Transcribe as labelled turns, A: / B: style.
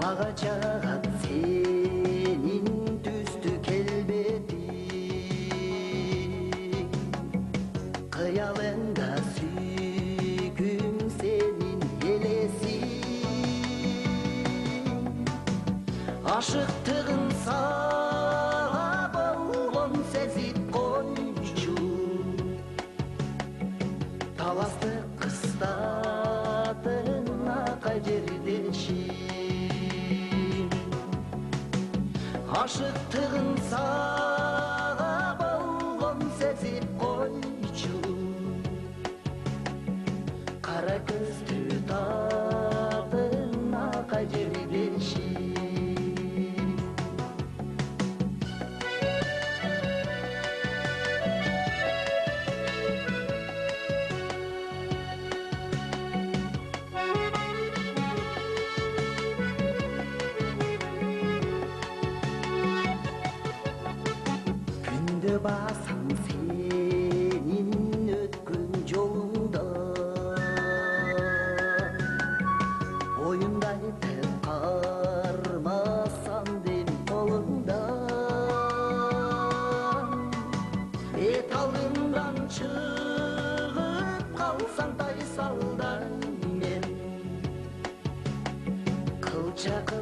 A: Ага чагат сенин түстү келбетиң, кыялыңда сүйгүм сенин элесиң. Ашыктыгын сага болгон сезип койчу, таласты кыстатын акай жердешим. Ашыктыгын сага болгон сезип койчу, кара көздү татын акай жердешим. Күндө басам сенин өткөн жолуңда, боюндай теп кармасам дем колуңда. Бет алдымдан чыгып калсаң тайсалдан мен, кылча